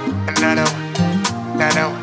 Another one.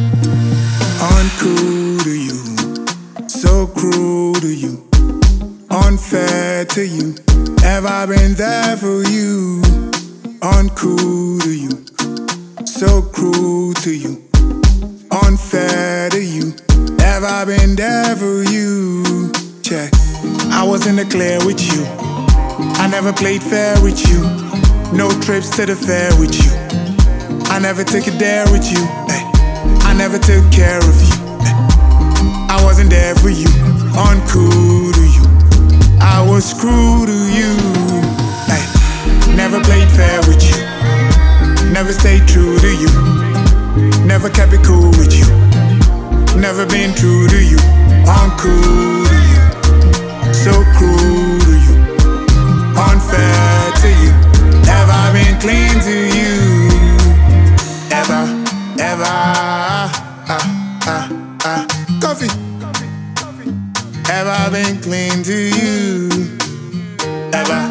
Uncool to you, so cruel to you, unfair to you. Have I been there for you? Uncool to you, so cruel to you, unfair to you. Have I been there for you? Check. I was in the clear with you. I never played fair with you. No trips to the fair with you. I never took a dare with you. Ay. I never took care of you. Ay. I wasn't there for you. Uncool to you. I was screwed to you. Ay. Never played fair with you. Never stayed true to you. Never kept it cool with you. Never been true to you. Uncool to you. So cruel to you. Unfair to you. Have I been clean to you? Ever. Coffee. Have I been clean to you? Ever.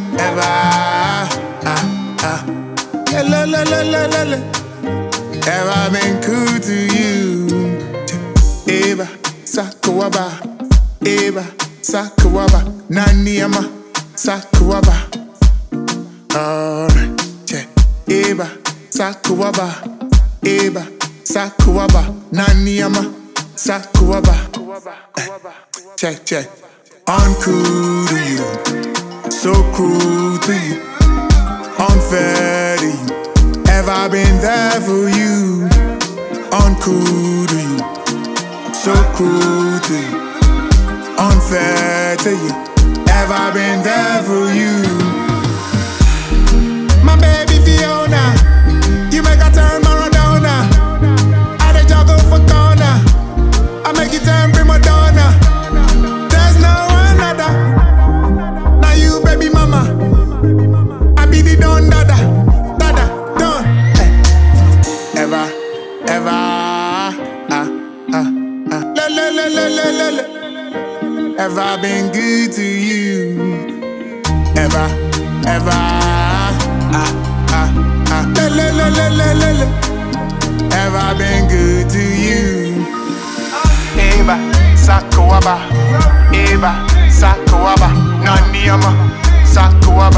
Have I been cool to you? Eba, Sakawaba. Eba, Sakawaba. Naniama, Sakawaba. Alright, check. Eba, Sakawaba. Eba, Sakawaba. Naniama, Sakawaba. Check. Uncool to you, so cruel to you, unfair to you. Have I been there for you? Uncool to you, so cruel to you, unfair to you. Have I been there for you? My baby Fiona, you make a turn Maradona. I dey juggle for corner, I make you turn prima donna. There's no another. Now you baby mama, I be the don dada, don. Ever, have I been good to you? Ever, have I been good to you? Eba, Sakawaba. Eba, Sakawaba. Naniama, Sakawaba.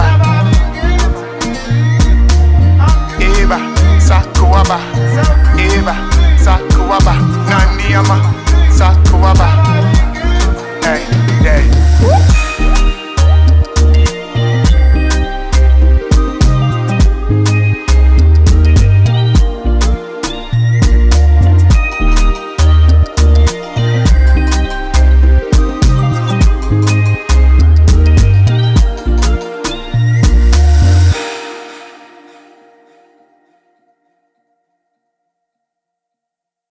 Eba, Sakawaba. Eba, Sakawaba. Naniama, Sakawaba.